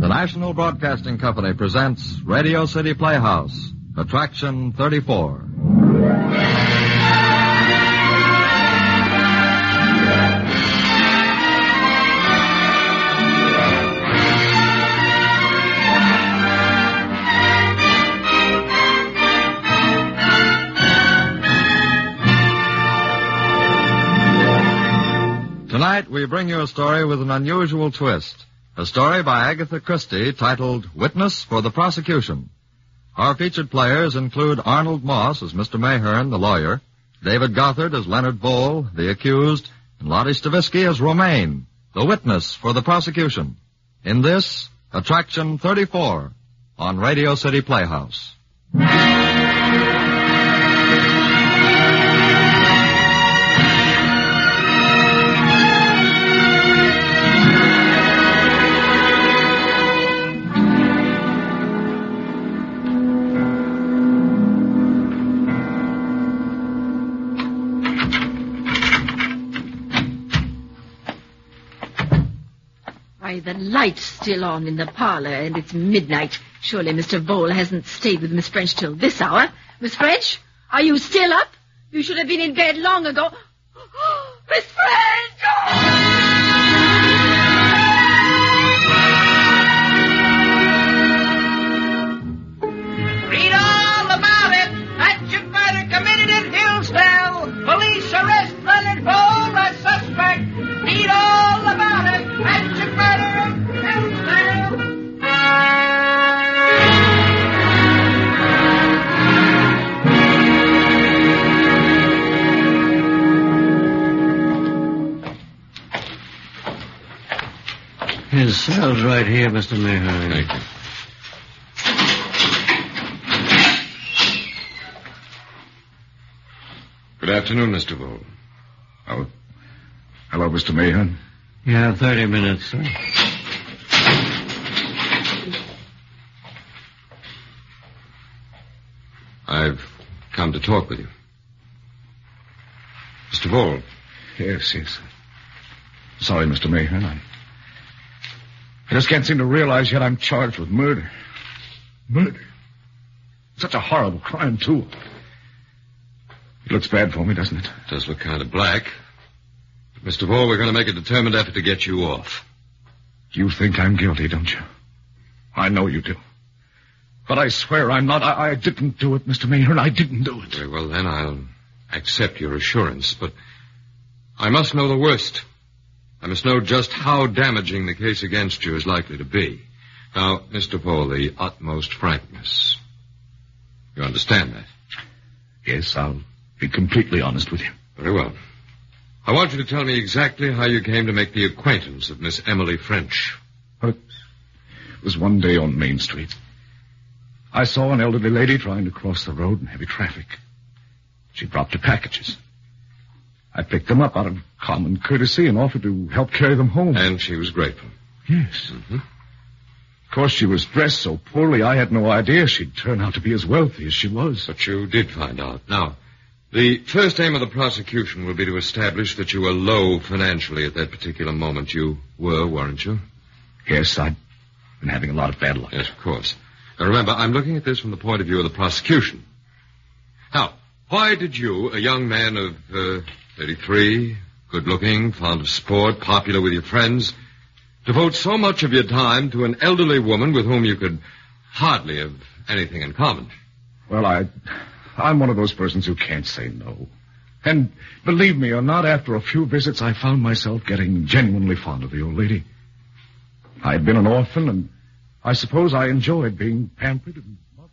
National Broadcasting Company presents Radio City Playhouse, Attraction 34. Tonight, we bring you a story with an unusual twist. A story by Agatha Christie titled Witness for the Prosecution. Our featured players include Arnold Moss as Mr. Mayhern, the lawyer, David Gothard as Leonard Vole, the accused, and Lottie Stavisky as Romaine, the witness for the prosecution. In this, Attraction 34 on Radio City Playhouse. The light's still on in the parlor, and it's midnight. Surely Mr. Vole hasn't stayed with Miss French till this hour. Miss French, are you still up? You should have been in bed long ago. Miss French! Read all about it. Hatchet murder committed in Hillsdale. Police arrest Leonard Vole as suspect. Read all about it. Hatchet murder. His cell's right here, Mr. Mayhern. Thank you. Good afternoon, Mr. Vole. Oh, hello, Mr. Mayhern. You have 30 minutes, sir. I've come to talk with you. Mr. Vole. Yes. Sorry, Mr. Mayhern. I just can't seem to realize yet I'm charged with murder. Murder? Such a horrible crime, too. It looks bad for me, doesn't it? It does look kind of black. But Mr. Vole, we're going to make a determined effort to get you off. You think I'm guilty, don't you? I know you do. But I swear I'm not. I didn't do it, Mr. Mayhern. I didn't do it. Very well, then I'll accept your assurance. But I must know the worst. I must know just how damaging the case against you is likely to be. Now, Mr. Vole, the utmost frankness. You understand that? Yes, I'll be completely honest with you. Very well. I want you to tell me exactly how you came to make the acquaintance of Miss Emily French. It was one day on Main Street. I saw an elderly lady trying to cross the road in heavy traffic. She dropped her packages. I picked them up out of common courtesy and offered to help carry them home. And she was grateful. Yes. Mm-hmm. Of course, she was dressed so poorly, I had no idea she'd turn out to be as wealthy as she was. But you did find out. Now, the first aim of the prosecution will be to establish that you were low financially at that particular moment. You were, weren't you? Yes, I'd been having a lot of bad luck. Yes, of course. Now, remember, I'm looking at this from the point of view of the prosecution. Now, why did you, a young man of 33, good-looking, fond of sport, popular with your friends, devote so much of your time to an elderly woman with whom you could hardly have anything in common? Well, I'm one of those persons who can't say no. And believe me or not, after a few visits, I found myself getting genuinely fond of the old lady. I had been an orphan, and I suppose I enjoyed being pampered and mothered.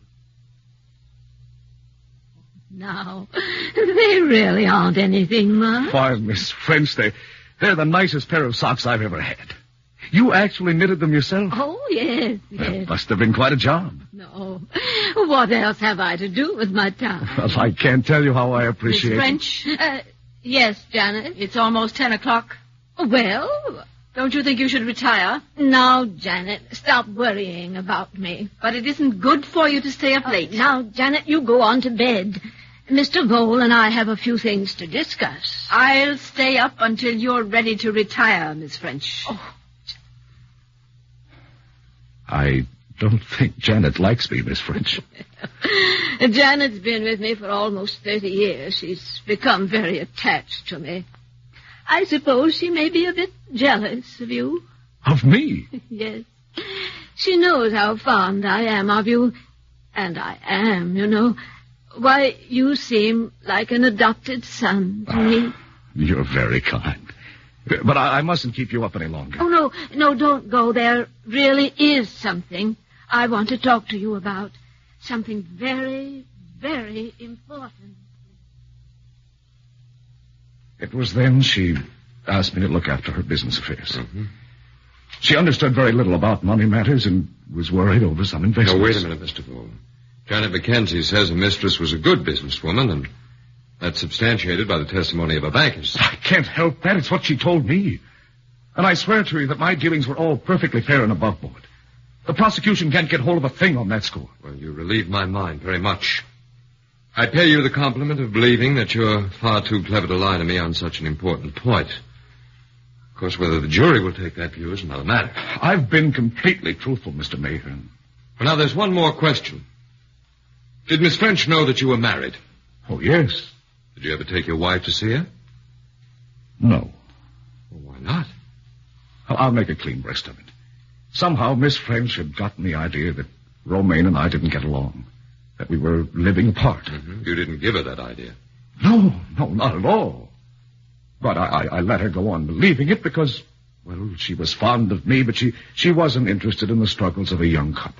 No, they really aren't anything, Ma. Why, Miss French, they're the nicest pair of socks I've ever had. You actually knitted them yourself? Oh, yes. That must have been quite a job. No. What else have I to do with my time? Well, I can't tell you how I appreciate Miss French? Yes, Janet. It's almost 10 o'clock. Well, don't you think you should retire? No, Janet. Stop worrying about me. But it isn't good for you to stay up late. Now, Janet, you go on to bed. Mr. Vole and I have a few things to discuss. I'll stay up until you're ready to retire, Miss French. Oh. I don't think Janet likes me, Miss French. Janet's been with me for almost 30 years. She's become very attached to me. I suppose she may be a bit jealous of you. Of me? Yes. She knows how fond I am of you. And I am, you know. Why, you seem like an adopted son to me. You're very kind. But I mustn't keep you up any longer. Oh, no, don't go. There really is something I want to talk to you about. Something very, very important. It was then she asked me to look after her business affairs. Mm-hmm. She understood very little about money matters and was worried over some investments. Now, wait a minute, Mr. Vole. Janet Mackenzie says her mistress was a good businesswoman, and that's substantiated by the testimony of her bankers. I can't help that. It's what she told me. And I swear to you that my dealings were all perfectly fair and above board. The prosecution can't get hold of a thing on that score. Well, you relieve my mind very much. I pay you the compliment of believing that you're far too clever to lie to me on such an important point. Of course, whether the jury will take that view is another matter. I've been completely truthful, Mr. Mayhern. Well, now, there's one more question. Did Miss French know that you were married? Oh, yes. Did you ever take your wife to see her? No. Well, why not? I'll make a clean breast of it. Somehow Miss French had gotten the idea that Romaine and I didn't get along, that we were living apart. Mm-hmm. You didn't give her that idea. No, not at all. But I let her go on believing it because, well, she was fond of me, but she wasn't interested in the struggles of a young couple.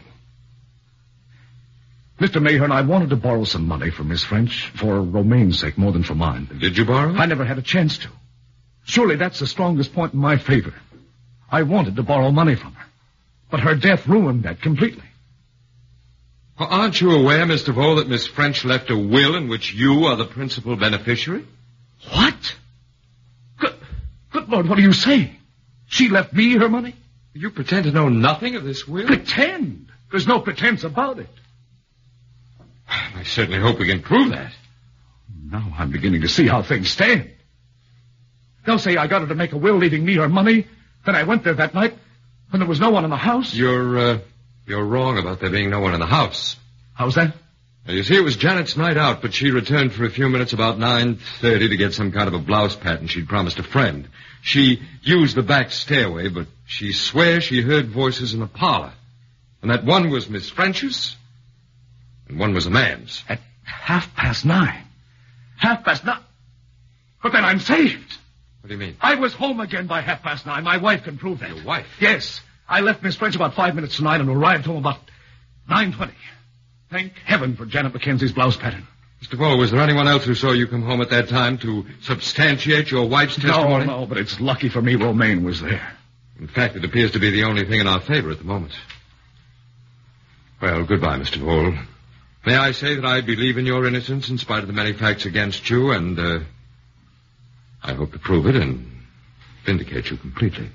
Mr. Mayhern, I wanted to borrow some money from Miss French for Romaine's sake more than for mine. Did you borrow? I never had a chance to. Surely that's the strongest point in my favor. I wanted to borrow money from her. But her death ruined that completely. Well, aren't you aware, Mr. Vole, that Miss French left a will in which you are the principal beneficiary? What? Good Lord, what are you saying? She left me her money? You pretend to know nothing of this will? Pretend? There's no pretense about it. I certainly hope we can prove that. Now I'm beginning to see how things stand. They'll say I got her to make a will leaving me her money. Then I went there that night when there was no one in the house. You're wrong about there being no one in the house. How's that? Now, you see, it was Janet's night out, but she returned for a few minutes about 9:30 to get some kind of a blouse pattern she'd promised a friend. She used the back stairway, but she swears she heard voices in the parlor. And that one was Miss French's, and one was a man's. At 9:30. 9:30? But then I'm saved. What do you mean? I was home again by 9:30. My wife can prove that. Your wife? Yes. I left Miss French about 5 minutes tonight and arrived home about 9:20. Thank heaven for Janet Mackenzie's blouse pattern. Mr. Vole, was there anyone else who saw you come home at that time to substantiate your wife's testimony? No, but it's lucky for me Romaine was there. In fact, it appears to be the only thing in our favor at the moment. Well, goodbye, Mr. Vole. May I say that I believe in your innocence in spite of the many facts against you, and I hope to prove it and vindicate you completely.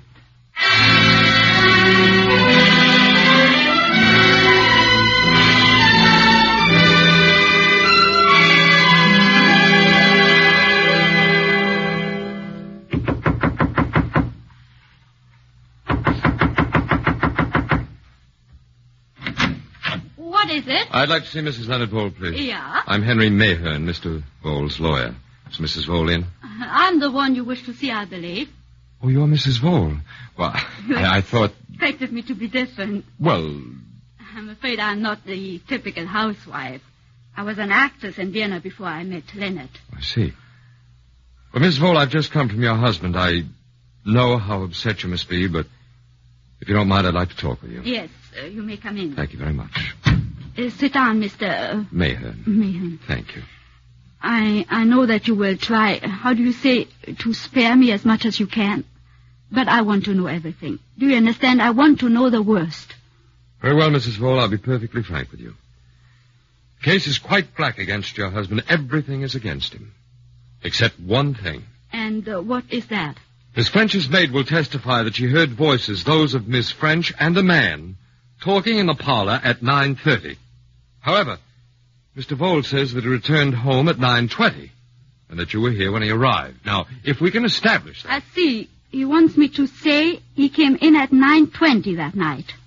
What is it? I'd like to see Mrs. Leonard Vole, please. Yeah? I'm Henry Mayhern, Mr. Vole's lawyer. Is Mrs. Vole in? I'm the one you wish to see, I believe. Oh, you're Mrs. Vole. Well, I thought... Expected me to be different. Well... I'm afraid I'm not the typical housewife. I was an actress in Vienna before I met Leonard. I see. Well, Mrs. Vole, I've just come from your husband. I know how upset you must be, but if you don't mind, I'd like to talk with you. Yes, you may come in. Thank you very much. Sit down, Mr. Mayhern. Mayhern. Thank you. I know that you will try, how do you say, to spare me as much as you can. But I want to know everything. Do you understand? I want to know the worst. Very well, Mrs. Vole, I'll be perfectly frank with you. The case is quite black against your husband. Everything is against him. Except one thing. And what is that? Miss French's maid will testify that she heard voices, those of Miss French and a man, talking in the parlor at 9:30. However, Mr. Vole says that he returned home at 9:20, and that you were here when he arrived. Now, if we can establish that... I see. He wants me to say he came in at 9:20 that night.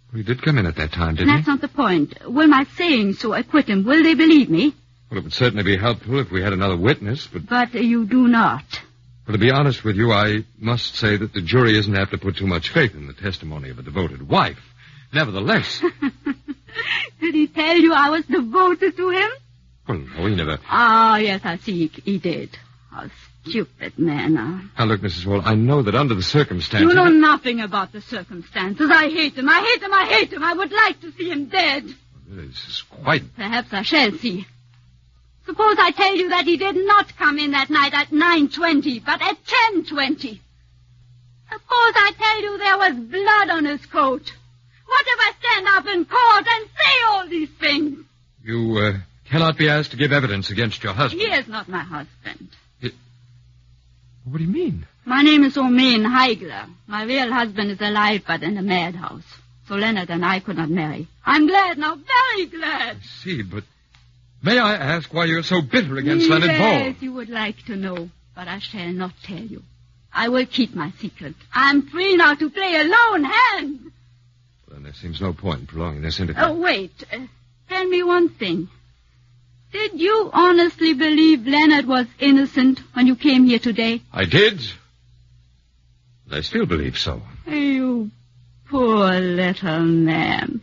He did come in at that time, didn't That's not the point. Will my saying so acquit him? Will they believe me? Well, it would certainly be helpful if we had another witness, but... But you do not. Well, to be honest with you, I must say that the jury isn't apt to put too much faith in the testimony of a devoted wife. Nevertheless... Did he tell you I was devoted to him? Well, no, he never... Ah, yes, I see he did. How stupid man. Now, look, Mrs. Wall, I know that under the circumstances... You know nothing about the circumstances. I hate him. I hate him. I hate him. I would like to see him dead. This is quite... Perhaps I shall see. Suppose I tell you that he did not come in that night at 9:20, but at 10:20. Suppose I tell you there was blood on his coat. What if I stand up in court and say all these things? You, cannot be asked to give evidence against your husband. He is not my husband. What do you mean? My name is Romaine Heigler. My real husband is alive but in a madhouse. So Leonard and I could not marry. I'm glad now, very glad. I see, but may I ask why you're so bitter against Leonard Vole? Yes, you would like to know, but I shall not tell you. I will keep my secret. I'm free now to play a lone hand. Well, then there seems no point in prolonging this interview. Oh, wait. Tell me one thing. Did you honestly believe Leonard was innocent when you came here today? I did. And I still believe so. You poor little man.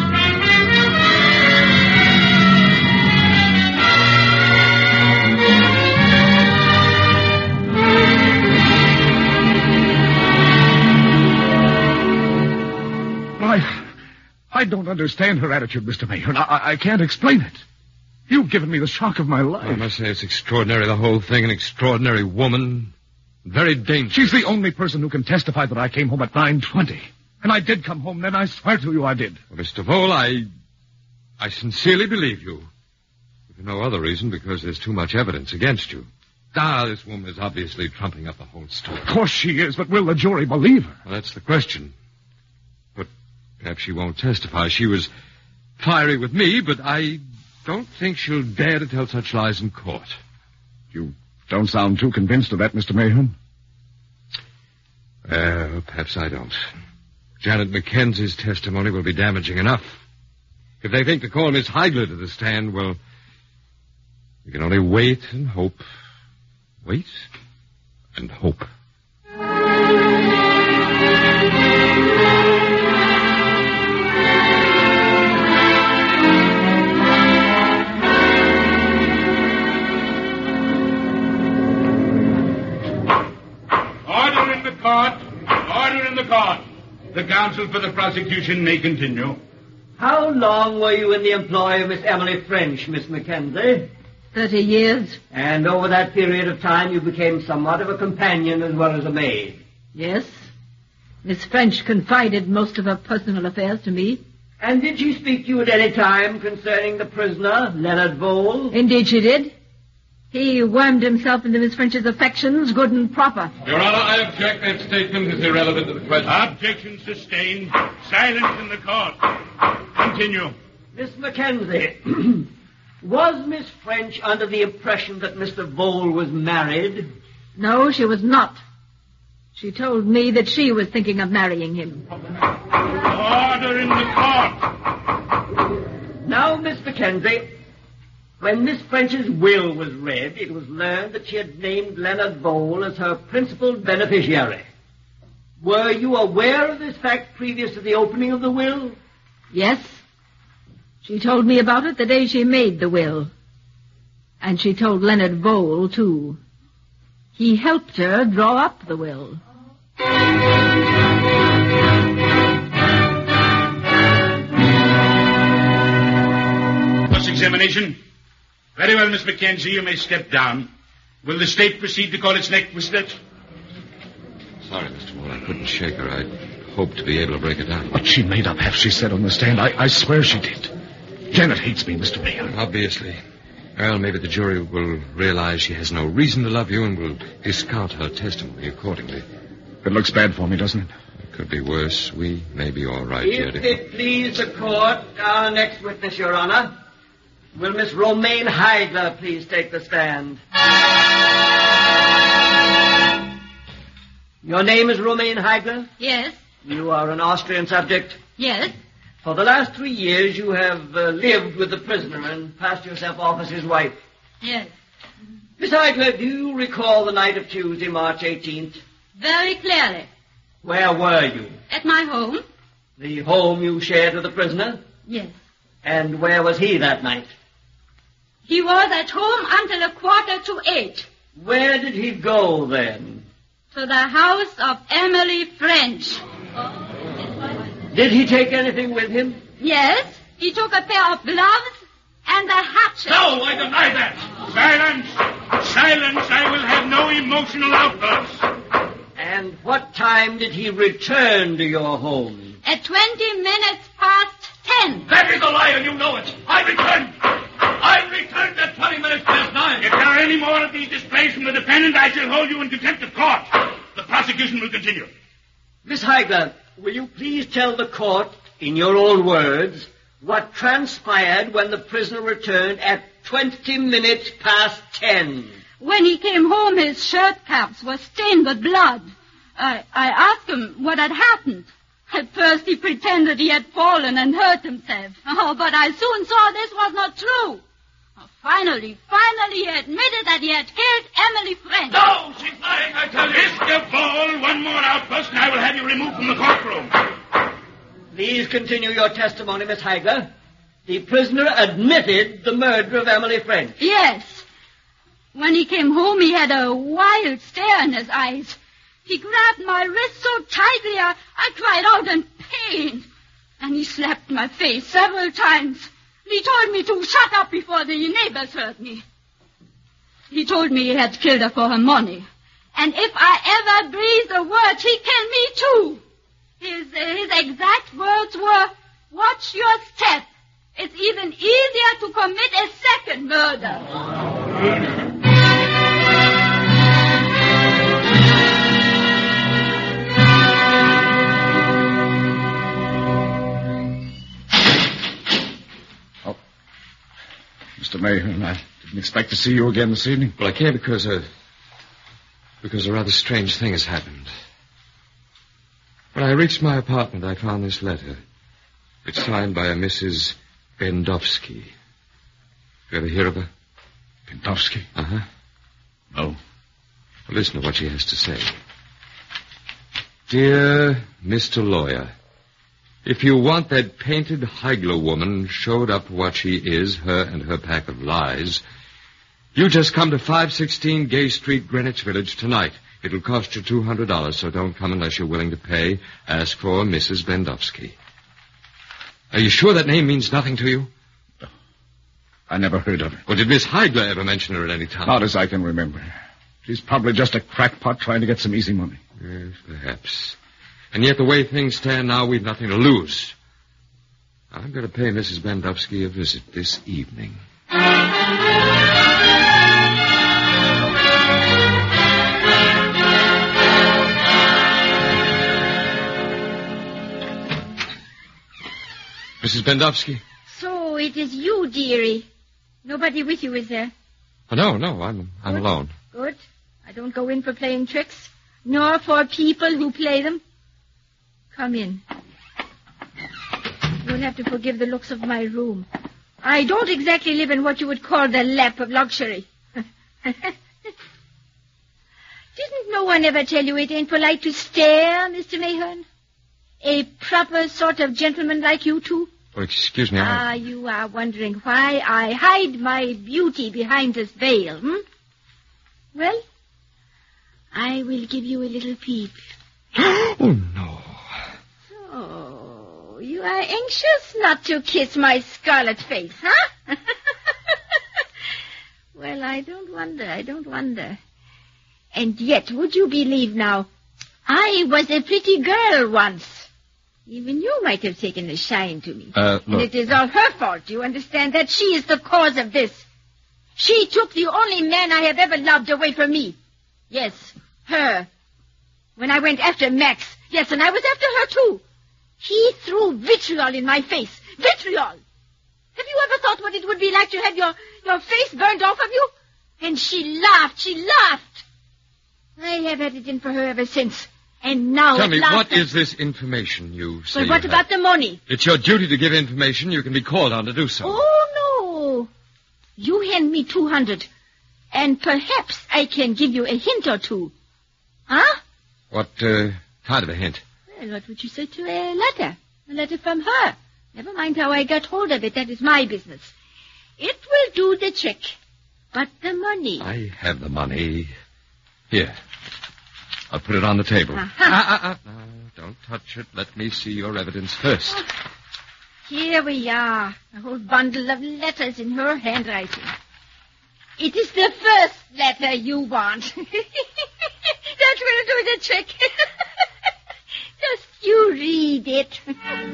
I don't understand her attitude, Mr. Mayor. I can't explain it. You've given me the shock of my life. I must say it's extraordinary, the whole thing. An extraordinary woman. Very dangerous. She's the only person who can testify that I came home at 9:20. And I did come home then. I swear to you I did. Well, Mr. Vole, I sincerely believe you. If for no other reason, because there's too much evidence against you. This woman is obviously trumping up the whole story. Of course she is, but will the jury believe her? Well, that's the question. But perhaps she won't testify. She was fiery with me, but I don't think she'll dare to tell such lies in court. You don't sound too convinced of that, Mr. Mayhem. Perhaps I don't. Janet Mackenzie's testimony will be damaging enough. If they think to call Miss Heigler to the stand, well, we can only wait and hope. Wait and hope. Order in the court. Order in the court. The counsel for the prosecution may continue. How long were you in the employ of Miss Emily French, Miss Mackenzie? 30 years. And over that period of time you became somewhat of a companion as well as a maid. Yes. Miss French confided most of her personal affairs to me. And did she speak to you at any time concerning the prisoner, Leonard Vole? Indeed she did. He wormed himself into Miss French's affections, good and proper. Your Honor, I object. That statement is irrelevant to the question. Objection sustained. Silence in the court. Continue. Miss Mackenzie, was Miss French under the impression that Mr. Vole was married? No, she was not. She told me that she was thinking of marrying him. Order in the court. Now, Miss Mackenzie, when Miss French's will was read, it was learned that she had named Leonard Vole as her principal beneficiary. Were you aware of this fact previous to the opening of the will? Yes. She told me about it the day she made the will. And she told Leonard Vole, too. He helped her draw up the will. Cross-examination. Very well, Miss Mackenzie, you may step down. Will the state proceed to call its next witness? Sorry, Mr. Vole, I couldn't shake her. I hoped to be able to break it down. But she made up half she said on the stand. I swear she did. Janet hates me, Mr. Mayor. Obviously. Well, maybe the jury will realize she has no reason to love you and will discount her testimony accordingly. It looks bad for me, doesn't it? It could be worse. We may be all right here. If it please the court, our next witness, Your Honor. Will Miss Romaine Heigler please take the stand? Your name is Romaine Heigler? Yes. You are an Austrian subject? Yes. For the last 3 years, you have lived with the prisoner and passed yourself off as his wife. Yes. Miss Heigler, do you recall the night of Tuesday, March 18th? Very clearly. Where were you? At my home? The home you shared with the prisoner? Yes. And where was he that night? He was at home until 7:45. Where did he go then? To the house of Emily French. Did he take anything with him? Yes. He took a pair of gloves and a hatchet. No, I deny that. Silence! Silence! I will have no emotional outbursts. And what time did he return to your home? At 20 minutes past 10. That is a lie, and you know it. I returned at 20 minutes past 9. If there are any more of these displays from the defendant, I shall hold you in contempt of court. The prosecution will continue. Miss Heigler, will you please tell the court, in your own words, what transpired when the prisoner returned at 20 minutes past 10? When he came home, his shirt cuffs were stained with blood. I asked him what had happened. At first he pretended he had fallen and hurt himself. Oh, but I soon saw this was not true. Finally, he admitted that he had killed Emily French. No, she's lying, I tell you. Mr. Ball, one more outburst and I will have you removed from the courtroom. Please continue your testimony, Miss Heigler. The prisoner admitted the murder of Emily French. Yes. When he came home, he had a wild stare in his eyes. He grabbed my wrist so tightly, I cried out in pain. And he slapped my face several times. He told me to shut up before the neighbors heard me. He told me he had killed her for her money. And if I ever breathed a word, he'd kill me too. His exact words were, watch your step. It's even easier to commit a second murder. Mr. Mayhew, I didn't expect to see you again this evening. Well, I came because a rather strange thing has happened. When I reached my apartment, I found this letter. It's signed by a Mrs. Bendowski. You ever hear of her? Bendowski? Uh-huh. No. Well, listen to what she has to say. Dear Mr. Lawyer, if you want that painted Heigler woman showed up for what she is, her and her pack of lies, you just come to 516 Gay Street, Greenwich Village tonight. It'll cost you $200, so don't come unless you're willing to pay. Ask for Mrs. Bendowski. Are you sure that name means nothing to you? I never heard of her. Well, did Miss Heigler ever mention her at any time? Not as I can remember. She's probably just a crackpot trying to get some easy money. Yes, perhaps. And yet the way things stand now, we've nothing to lose. I'm going to pay Mrs. Bendowski a visit this evening. Mrs. Bendowski? So it is you, dearie. Nobody with you, is there? Oh, no, I'm alone. Good. I don't go in for playing tricks, nor for people who play them. Come in. You'll have to forgive the looks of my room. I don't exactly live in what you would call the lap of luxury. Didn't no one ever tell you it ain't polite to stare, Mr. Mayhew? A proper sort of gentleman like you two? Oh, excuse me, you are wondering why I hide my beauty behind this veil, Well, I will give you a little peep. Oh, no. So, you are anxious not to kiss my scarlet face, huh? Well, I don't wonder. And yet, would you believe now, I was a pretty girl once. Even you might have taken a shine to me. Look. And it is all her fault, you understand, that she is the cause of this. She took the only man I have ever loved away from me. Yes, her. When I went after Max. Yes, and I was after her, too. He threw vitriol in my face. Vitriol! Have you ever thought what it would be like to have your face burned off of you? And she laughed. I have had it in for her ever since. And now Tell at me, last what is this information you say But you what have? about the money? It's your duty to give information. You can be called on to do so. Oh, no. You hand me 200, and perhaps I can give you a hint or two. Huh? What kind of a hint? Well, what would you say to a letter? A letter from her. Never mind how I got hold of it. That is my business. It will do the trick. But the money... I have the money. Here. I'll put it on the table. Uh-huh. No, don't touch it. Let me see your evidence first. Here we are. A whole bundle of letters in her handwriting. It is the first letter you want. That will do the trick. Just you read it.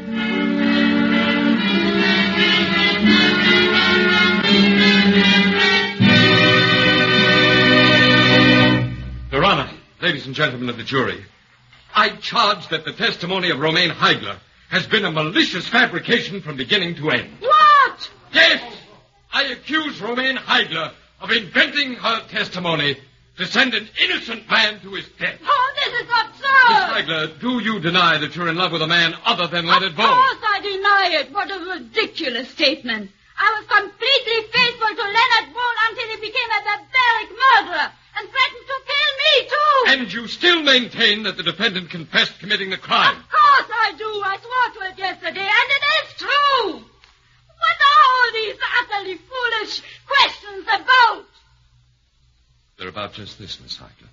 Your Honor, ladies and gentlemen of the jury, I charge that the testimony of Romaine Heigler has been a malicious fabrication from beginning to end. What? Yes! I accuse Romaine Heigler of inventing her testimony to send an innocent man to his death. Oh, this is Miss absurd! Heigler, do you deny that you're in love with a man other than Leonard Of Vole? course I deny it. What a ridiculous statement. I was completely faithful to Leonard Vole until he became a barbaric murderer and threatened to kill me, too. And you still maintain that the defendant confessed committing the crime? Of course I do. I swore to it yesterday, and it is true. What are all these utterly foolish questions about? They're about just this, Miss Heigler.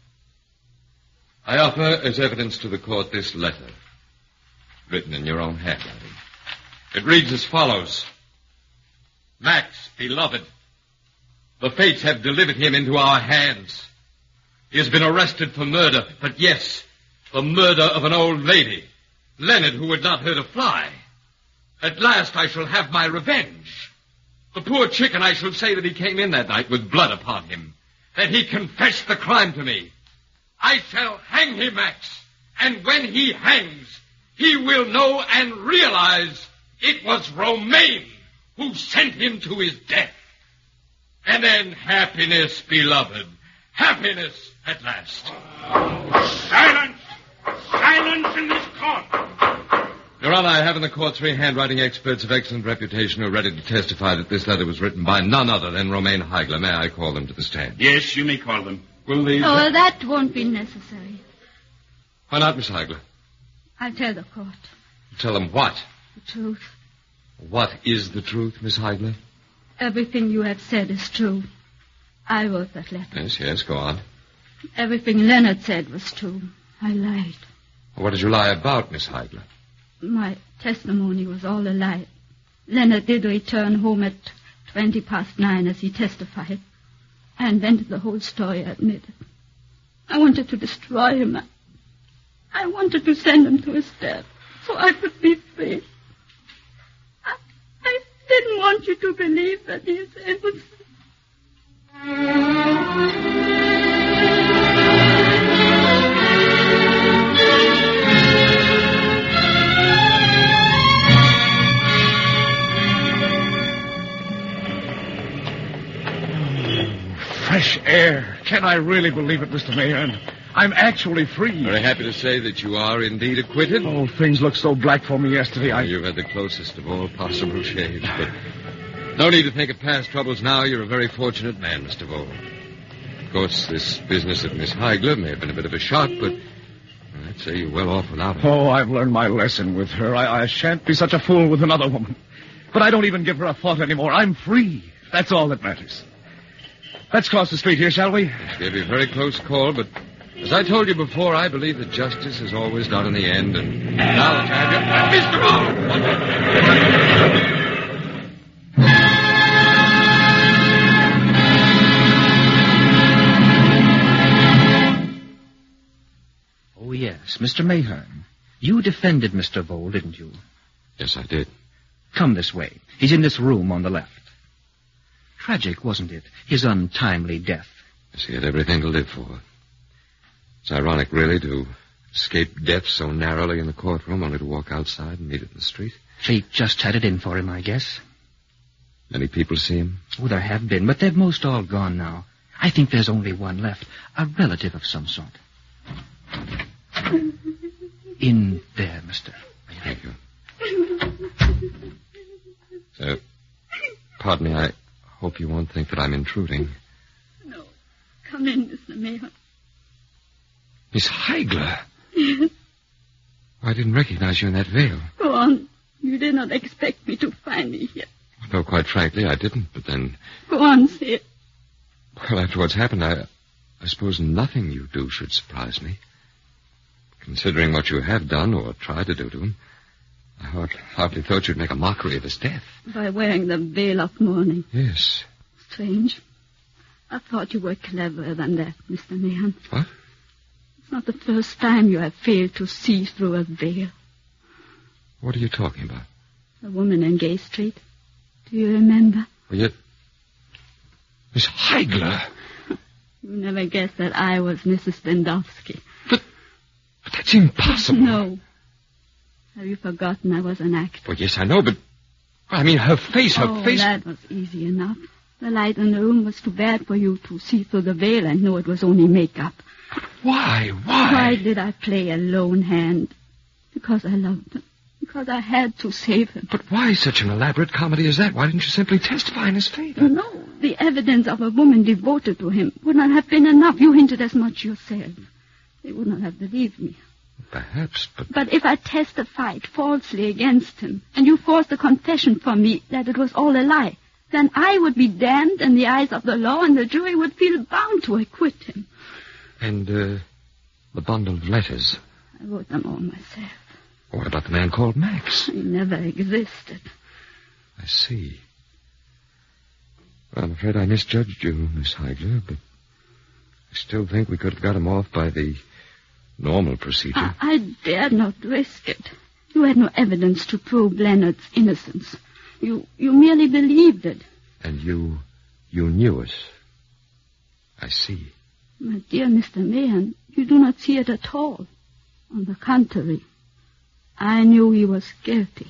I offer as evidence to the court this letter, written in your own handwriting. It reads as follows. Max, beloved, the fates have delivered him into our hands. He has been arrested for murder, but yes, the murder of an old lady, Leonard, who would not hurt a fly. At last I shall have my revenge. The poor chicken, I shall say that he came in that night with blood upon him, that he confessed the crime to me. I shall hang him, Max, and when he hangs, he will know and realize it was Romaine who sent him to his death. And then happiness, beloved, happiness at last. Silence! Silence in this court! Your Honor, I have in the court 3 handwriting experts of excellent reputation who are ready to testify that this letter was written by none other than Romaine Heigler. May I call them to the stand? Yes, you may call them. Will these... Oh, well, that won't be necessary. Why not, Miss Heigler? I'll tell the court Tell them what? the truth. What is the truth, Miss Heigler? Everything you have said is true. I wrote that letter. Yes, go on. Everything Leonard said was true. I lied. What did you lie about, Miss Heigler? My testimony was all a lie. Leonard did return home at 9:20 as he testified. I invented the whole story, I admit it. I wanted to destroy him. I wanted to send him to his death so I could be free. I didn't want you to believe that he is innocent. Fresh air. Can I really believe it, Mr. Mayern? I'm actually free. Very happy to say that you are indeed acquitted. Oh, things looked so black for me yesterday. You've had the closest of all possible shades, but no need to think of past troubles now. You're a very fortunate man, Mr. Vole. Of course, this business of Miss Heigler may have been a bit of a shock, but I'd say you're well off without her. Oh, I've learned my lesson with her. I shan't be such a fool with another woman. But I don't even give her a thought anymore. I'm free. That's all that matters. Let's cross the street here, shall we? This gave you a very close call, but as I told you before, I believe that justice is always done in the end, and now that I have you... Mr. Oh, yes, Mr. Mayhern. You defended Mr. Vole, didn't you? Yes, I did. Come this way. He's in this room on the left. Tragic, wasn't it? His untimely death. Yes, he had everything to live for. It's ironic, really, to escape death so narrowly in the courtroom, only to walk outside and meet it in the street. Fate just had it in for him, I guess. Many people see him? Oh, there have been, but they've most all gone now. I think there's only one left, a relative of some sort. In there, mister. Thank you. Pardon me, I hope you won't think that I'm intruding. No. Come in, Mr. Mayhearn. Miss Heigler? Yes. I didn't recognize you in that veil. Go on. You did not expect me to find me here. No, quite frankly, I didn't, but then... Go on, say it. Well, after what's happened, I suppose nothing you do should surprise me. Considering what you have done or tried to do to him, I hardly thought you'd make a mockery of his death. By wearing the veil of mourning. Yes. Strange. I thought you were cleverer than that, Mr. Mayhearn. What? It's not the first time you have failed to see through a veil. What are you talking about? The woman in Gay Street. Do you remember? Well, yet... Miss Heigler! You never guessed that I was Mrs. Bendowski. But that's impossible. No. Have you forgotten I was an actor? Well, yes, I know, but... I mean, her face... That was easy enough. The light in the room was too bad for you to see through the veil and know it was only makeup. But why? Why did I play a lone hand? Because I loved him. Because I had to save him. But why such an elaborate comedy as that? Why didn't you simply testify in his favor? No, the evidence of a woman devoted to him would not have been enough. You hinted as much yourself. They would not have believed me. Perhaps, but... But if I testified falsely against him, and you forced a confession from me that it was all a lie, then I would be damned in the eyes of the law, and the jury would feel bound to acquit him. And, the bundle of letters? I wrote them all myself. What about the man called Max? He never existed. I see. Well, I'm afraid I misjudged you, Miss Heigler, but I still think we could have got him off by the normal procedure. I dared not risk it. You had no evidence to prove Leonard's innocence. You merely believed it. And you knew it. I see. My dear Mr. Mayhearn, you do not see it at all. On the contrary, I knew he was guilty.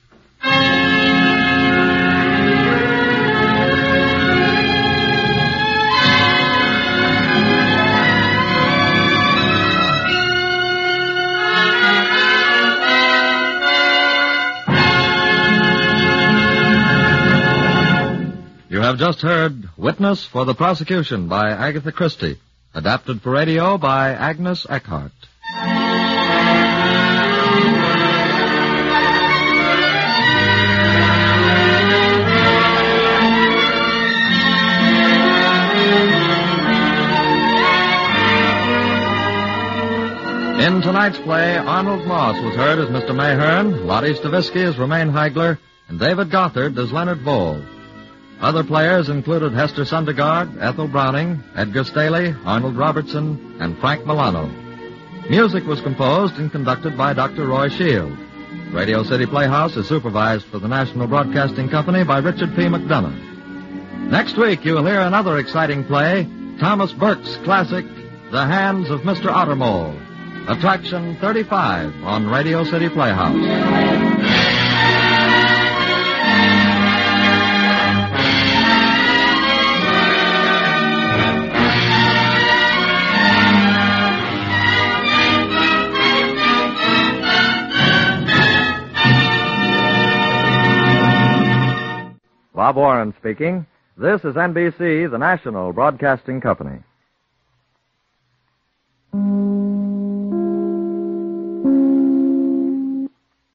You have just heard Witness for the Prosecution by Agatha Christie, adapted for radio by Agnes Eckhart. In tonight's play, Arnold Moss was heard as Mr. Mayhearn, Lottie Stavisky as Romaine Heigler, and David Gothard as Leonard Vole. Other players included Hester Sundergaard, Ethel Browning, Edgar Staley, Arnold Robertson, and Frank Milano. Music was composed and conducted by Dr. Roy Shield. Radio City Playhouse is supervised for the National Broadcasting Company by Richard P. McDonough. Next week, you'll hear another exciting play, Thomas Burke's classic, The Hands of Mr. Ottermole. Attraction 35 on Radio City Playhouse. Bob Warren speaking. This is NBC, the National Broadcasting Company.